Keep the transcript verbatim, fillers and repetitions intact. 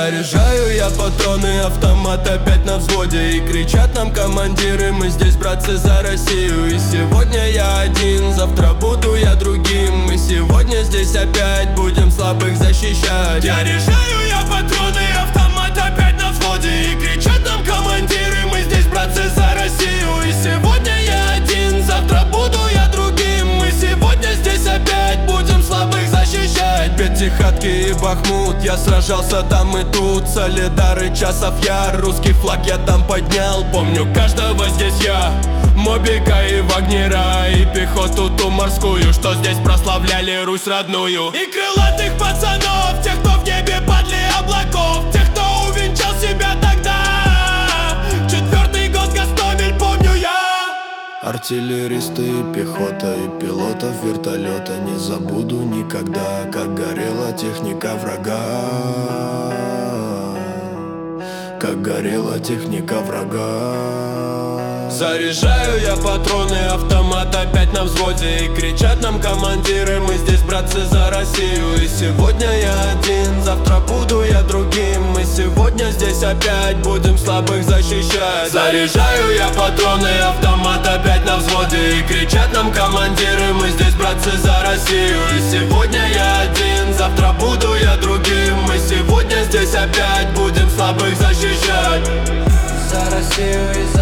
Заряжаю я патроны, автомат опять на взводе. И кричат нам командиры: мы здесь, братцы, за Россию. И сегодня я один, завтра буду я другим. Мы сегодня здесь опять будем слабых защищать. Заряжаю я патроны, автомат опять на взводе. И кричат нам командиры: мы здесь, братцы, за Россию. И сегодня я один, завтра буду я другим. Мы сегодня здесь опять будем слабых защищать. Пятихатки и Бахмут, я сражался там и тут. Солидар и Часов Яр, русский флаг я там поднял. Помню каждого здесь я, Мобика и Вагнера, и пехоту ту морскую, что здесь прославляли Русь родную. И крылатых пацанов, тех, кто в небе подле облаков, тех, кто увенчал себя тогда. Четвертый год Гастомель, помню я. Артиллеристы, пехота и пилотов вертолета. Не забуду никогда, как горела техника врага. Как горела техника врага. Заряжаю я патроны, автомат опять на взводе. И кричат нам командиры: мы здесь, братцы, за Россию. И сегодня я один, завтра буду я другим. Мы сегодня здесь опять будем слабых защищать. Заряжаю я патроны, автомат опять на взводе. И кричат нам командиры: мы здесь, братцы, за Россию. И сегодня я один, завтра буду я другим. Мы сегодня здесь опять будем слабых защищать. За Россию и